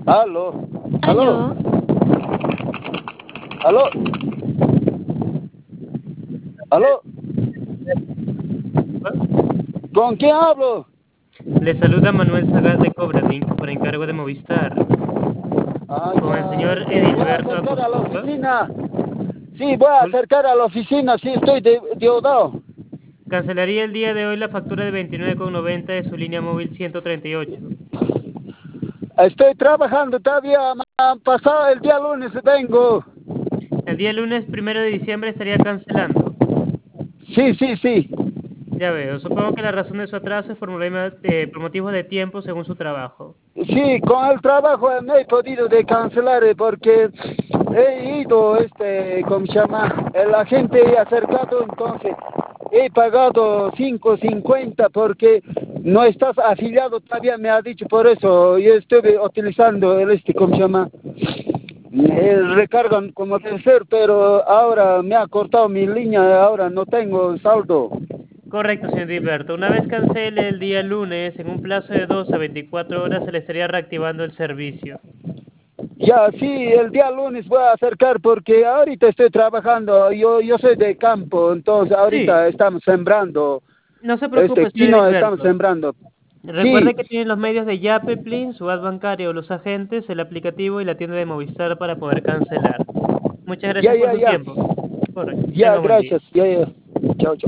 Aló, aló, Aló, aló, aló. ¿Con quién hablo? le saluda Manuel Sagaz de Cobradink por encargo de Movistar. Ah, Con el ya, señor voy a Edilberto acercar a la Acostupa. oficina. Sí, voy a acercar a la oficina, sí, estoy deudado. Cancelaría el día de hoy la factura de 29,90 de su línea móvil 138. Estoy trabajando todavía, pasado el día lunes vengo. El día lunes 1 de diciembre estaría cancelando. Sí, sí, sí. Ya veo, supongo que la razón de su atraso es por motivos de tiempo según su trabajo. Sí, con el trabajo me he podido de cancelar porque he ido, ¿cómo se llama? El agente he acercado, entonces he pagado 5.50 porque no estás afiliado todavía, me ha dicho, por eso yo estuve utilizando ¿cómo se llama? El recargan como debe ser, pero ahora me ha cortado mi línea, ahora no tengo saldo. Correcto, señor Edilberto. Una vez cancele el día lunes, en un plazo de 2 a 24 horas se le estaría reactivando el servicio. Ya, sí, el día lunes voy a acercar porque ahorita estoy trabajando, yo soy de campo, entonces Sí, ahorita estamos sembrando, no se preocupe, señor quinoa estamos Edilberto. sembrando. Recuerde Sí, que tienen los medios de Yape, Plin, su ad bancario, los agentes, el aplicativo y la tienda de Movistar para poder cancelar. Muchas ya, gracias por ya, su ya, tiempo. Correcto. ya, Tenga buen día. gracias, ya, ya. Chao, chao.